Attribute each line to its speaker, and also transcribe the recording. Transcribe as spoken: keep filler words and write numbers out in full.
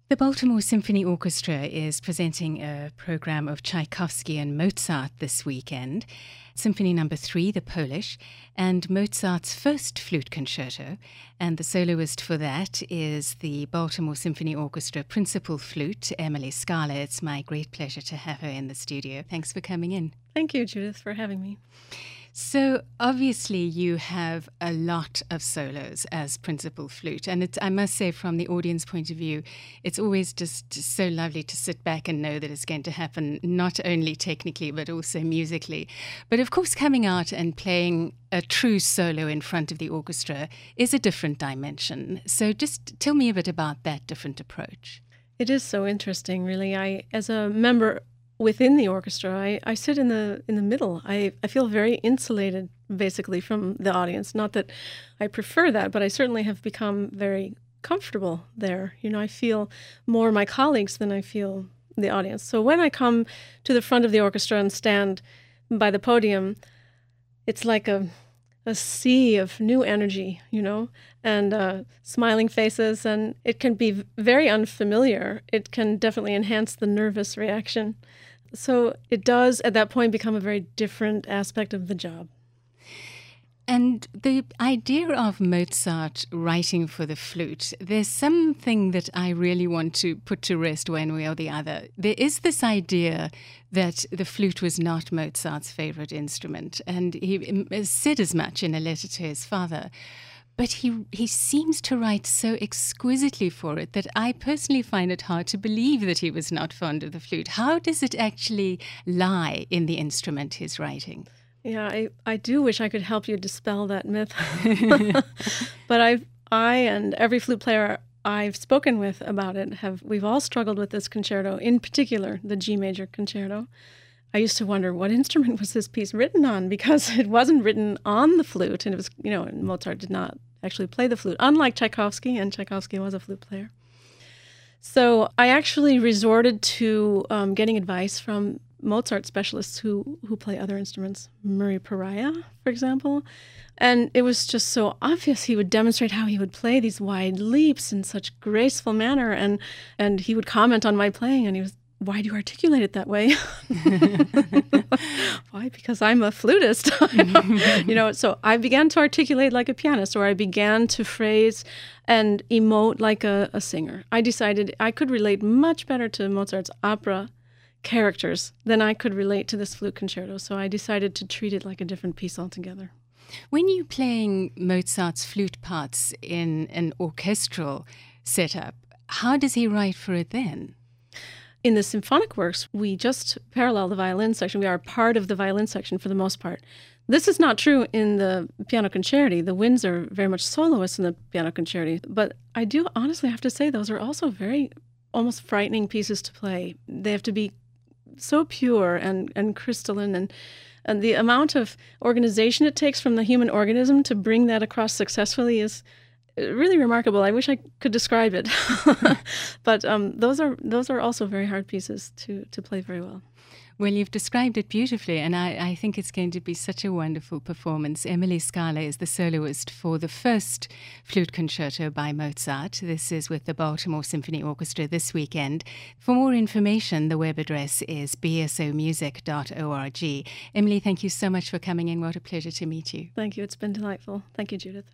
Speaker 1: The Baltimore Symphony Orchestra is presenting a program of Tchaikovsky and Mozart this weekend. Symphony number three, the Polish, and Mozart's first flute concerto. And the soloist for that is the Baltimore Symphony Orchestra principal flute, Emily Scala. It's my great pleasure to have her in the studio. Thanks for coming in.
Speaker 2: Thank you, Judith, for having me.
Speaker 1: So obviously you have a lot of solos as principal flute, and it's, I must say, from the audience point of view, it's always just so lovely to sit back and know that it's going to happen not only technically but also musically. But of course, coming out and playing a true solo in front of the orchestra is a different dimension. So just tell me a bit about that different approach.
Speaker 2: It is so interesting, really. I, as a member within the orchestra, I, I sit in the in the middle. I, I feel very insulated, basically, from the audience. Not that I prefer that, but I certainly have become very comfortable there. You know, I feel more my colleagues than I feel the audience. So when I come to the front of the orchestra and stand by the podium, it's like a a sea of new energy, you know, and uh, smiling faces, and it can be very unfamiliar. It can definitely enhance the nervous reaction. So it does, at that point, become a very different aspect of the job.
Speaker 1: And the idea of Mozart writing for the flute, there's something that I really want to put to rest one way or the other. There is this idea that the flute was not Mozart's favorite instrument, and he said as much in a letter to his father. But he he seems to write so exquisitely for it that I personally find it hard to believe that he was not fond of the flute. How does it actually lie in the instrument he's writing?
Speaker 2: Yeah, I, I do wish I could help you dispel that myth. But I've, I and every flute player I've spoken with about it, have we've all struggled with this concerto, in particular, the G major concerto. I used to wonder, what instrument was this piece written on? Because it wasn't written on the flute, and it was, you know, and Mozart did not actually play the flute, unlike Tchaikovsky, and Tchaikovsky was a flute player. So I actually resorted to um, getting advice from Mozart specialists who, who play other instruments, Murray Pariah, for example. And it was just so obvious. He would demonstrate how he would play these wide leaps in such graceful manner, and, and he would comment on my playing, and he was, why do you articulate it that way? Why? Because I'm a flutist. You know, so I began to articulate like a pianist, or I began to phrase and emote like a, a singer. I decided I could relate much better to Mozart's opera characters than I could relate to this flute concerto. So I decided to treat it like a different piece altogether.
Speaker 1: When you're playing Mozart's flute parts in an orchestral setup, how does he write for it then?
Speaker 2: In the symphonic works, we just parallel the violin section. We are part of the violin section for the most part. This is not true in the piano concerti. The winds are very much soloists in the piano concerti. But I do honestly have to say those are also very almost frightening pieces to play. They have to be so pure and, and crystalline, and, and the amount of organization it takes from the human organism to bring that across successfully is really remarkable. I wish I could describe it. But um, those are those are also very hard pieces to, to play very well.
Speaker 1: Well, you've described it beautifully, and I, I think it's going to be such a wonderful performance. Emily Scala is the soloist for the first flute concerto by Mozart. This is with the Baltimore Symphony Orchestra this weekend. For more information, the web address is b s o music dot org. Emily, thank you so much for coming in. What a pleasure to meet you.
Speaker 2: Thank you. It's been delightful. Thank you, Judith.